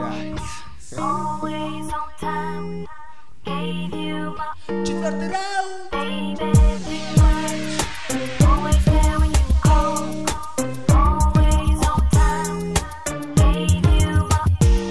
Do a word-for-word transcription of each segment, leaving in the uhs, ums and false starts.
Always on time. Gave you my Четвертый раунд. baby, be mine. Always there when you call. Always on time. Gave you my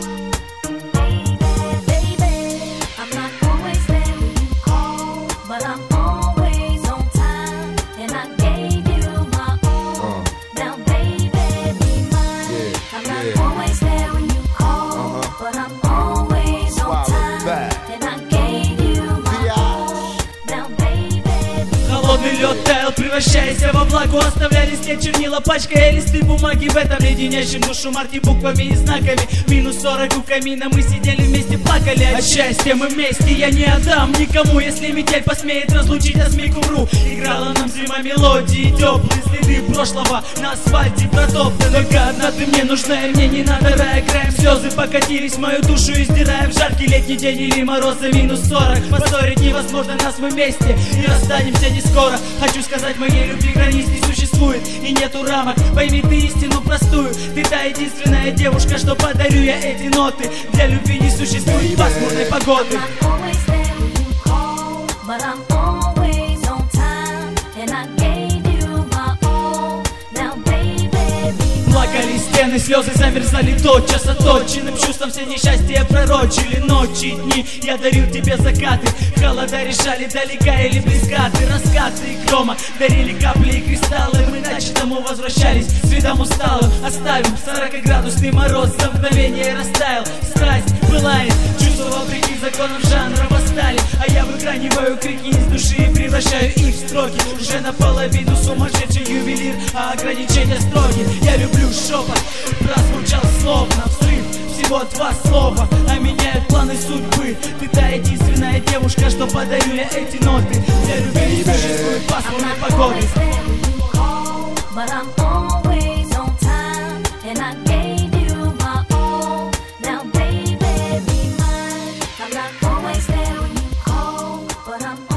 baby, baby. I'm not always there when you call, but I'm always on time. And I gave you my all. Now, baby, be mine. Yeah, I'm not yeah. always there when you call, Uh-huh. but I'm always on Swallow time. that. And I gave you my all. Now, baby, be Холодный лед таял, превращаясь во влагу. Оставляя листе чернила, пачкая листы бумаги. В этом леденящем душу марки буквами и знаками. Минус сорок у камина, мы сидели вместе, плакали от счастья. Мы вместе, я не отдам никому, если метель посмеет разлучить, а змейк умру. Играла нам зима мелодии, теплые следы прошлого на асфальте протоптаны. Только одна ты мне нужна, и мне не надо рая краем. Слезы покатились в мою душу, издирая в жаркий летний день или мороза минус сорок. Поссорить невозможно, нас мы вместе и расстанемся не скоро. Хочу сказать, моей любви границ не существует и нету рамок. Пойми ты истину простую, ты та единственная девушка, что подарю я эти ноты. Для любви не существует пасмурной погоды. I'm not always there when you call, but I'm always on time. And I gave you my all. Now, baby, be mine. Плакали стены, слезы замерзали тотчас. Оточенным чувством все несчастья пророчили ночи и дни. Я дарил тебе закаты, холода решали, далека или близка ты. Раскаты и грома дарили капли и кристаллы. Мы иначе домой возвращались с видом усталым. Оставим сорокаградусный мороз, за мгновение растаял. Страсть пылает, чувства вопреки законам жанра восстали. А я выграниваю крики из души и превращаю их в строки. Уже наполовину сумасшедший ювелир, а ограничения строги. Я люблю шепот, прозвучал словно взрыв. Всего два слова, а меняют планы судьбы. Ты та единственная девушка, что подарю я эти ноты. Для любви не существует I'm пасмурной not погоды. always there when you call, but I'm always on time. And I gave you my all. Now, baby, be mine. I'm not always there when you call, but I'm